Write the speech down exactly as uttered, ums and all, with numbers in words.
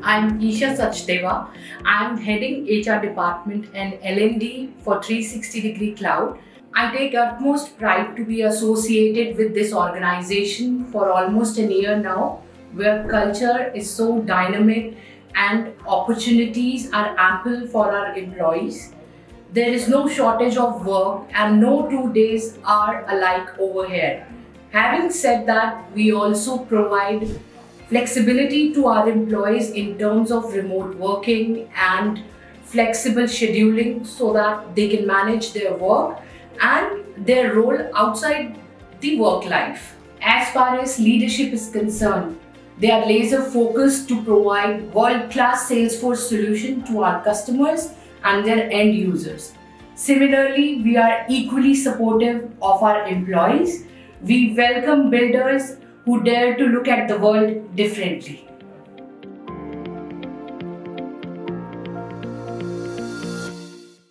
I'm Isha Sachdeva. I'm heading H R department and L and D for three sixty degree Cloud. I take utmost pride to be associated with this organization for almost a year now, where culture is so dynamic and opportunities are ample for our employees. There is no shortage of work and no two days are alike over here. Having said that, we also provide flexibility to our employees in terms of remote working and flexible scheduling so that they can manage their work and their role outside the work life. As far as leadership is concerned, they are laser focused to provide world-class Salesforce solution to our customers and their end users. Similarly, we are equally supportive of our employees. We welcome builders who dare to look at the world differently.